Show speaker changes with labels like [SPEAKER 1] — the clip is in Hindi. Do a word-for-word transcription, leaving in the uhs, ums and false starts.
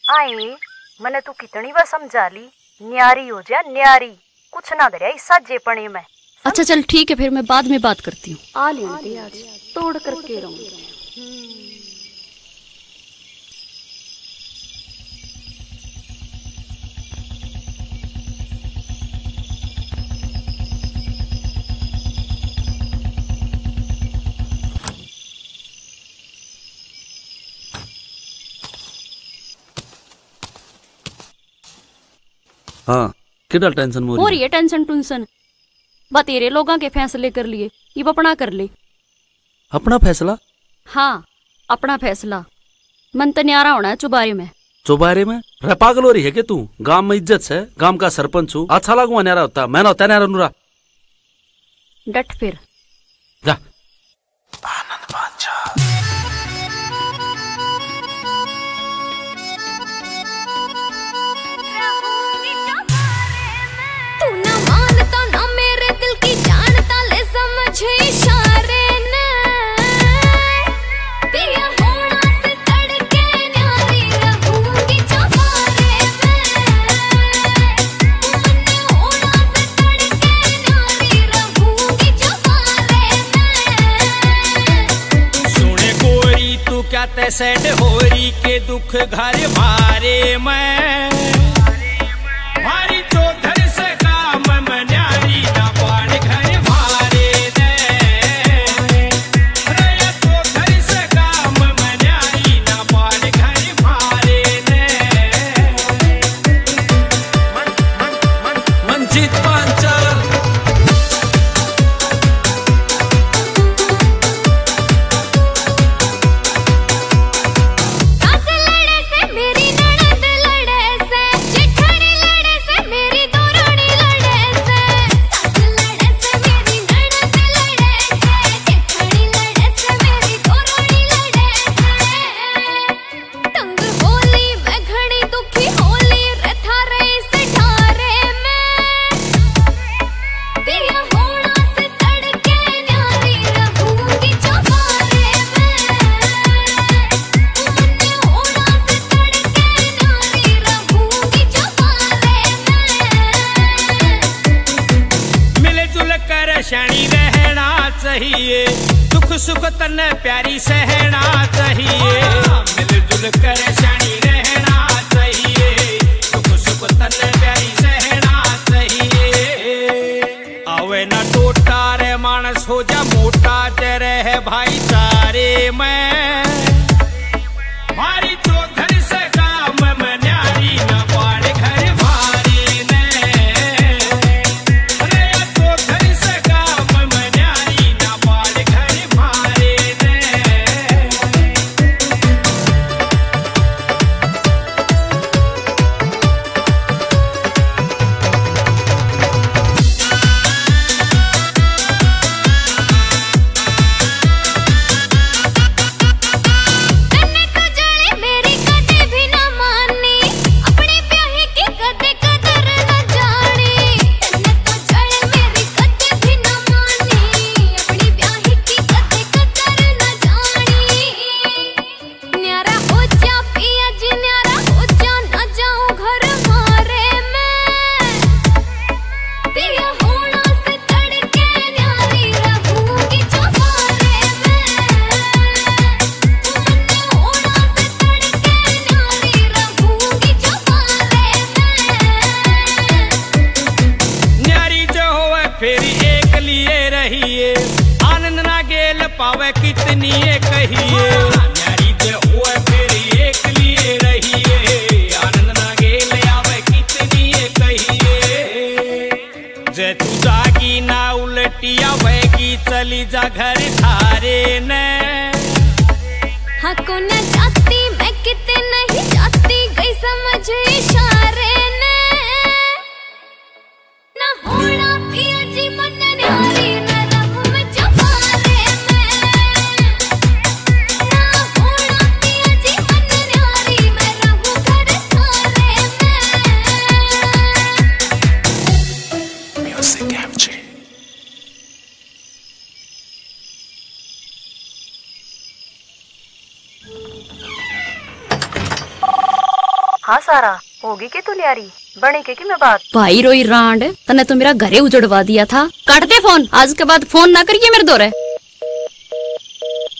[SPEAKER 1] आए मने तू कितनी बार समझा ली, न्यारी हो जा न्यारी, कुछ ना दरिया इस साजे पने में।
[SPEAKER 2] अच्छा चल ठीक है, फिर मैं बाद में बात करती हूँ। आ लेने आज तोड़ करके रहूंगी।
[SPEAKER 3] हाँ किधर टेंशन मोरी
[SPEAKER 2] हो रही है टेंशन टुंसन बा तेरे लोगों के फैसले कर लिए, ये अपना कर ले।
[SPEAKER 3] अपना फैसला?
[SPEAKER 2] हाँ अपना फैसला। मन तो न्यारा होना है चुबारे में।
[SPEAKER 3] चुबारे में? रे पागल हो रही है कि तू? गांव में इज्जत से, गांव का सरपंच हूँ, अच्छा लागू न्यारा होता, मैं ना होता न्यारा नूरा।
[SPEAKER 2] डट फिर
[SPEAKER 3] जा।
[SPEAKER 4] आनंद बादशाह
[SPEAKER 5] इशारे ने पिया होना से तड़के न्यारी रहूंगी चौबारे में। मन्ने होना से तड़के न्यारी रहूंगी चौबारे में।
[SPEAKER 6] सुने गोरी तू क्या ते सैड होरी के दुख घर भारे में। भारी चौधर से काम में न्यारी ना पाड़ घर दुख सुख तन प्यारी सहना चाहिए। मिलजुल कर शानी रहना चाहिए, दुख सुख तन प्यारी सहना चाहिए। आवे ना टोटा रे मानस हो जा मोटा ते रहे भाईचारे में। भारी चौधर से काम में न्यारी ना पाड़ घर भारी ने। पावे कितनी कहिए न्यारी जे हुए फिर एक लिए रहिए। आनंद ना गेल आवे कितनी कहिए। जे तू जागी ना उलटी आवेगी चली जा घर थारे ने।
[SPEAKER 5] हाँ को न जाती मैं किते नहीं जाती गई समझ इशारे ने। ना होना पिया जी मन न्यारी न रहूं मैं चौबारे में। ना होना पिया जी मन न्यारी मैं रहूं घर थारे में।
[SPEAKER 4] म्यूजिक कैप्चर
[SPEAKER 1] हाँ सारा होगी कि तू न्यारी बनी के की मैं बात।
[SPEAKER 2] भाई रोई रांड, तने तो मेरा घरे उजड़वा दिया था। काट दे फोन, आज के बाद फोन ना करिए मेरे दौरे।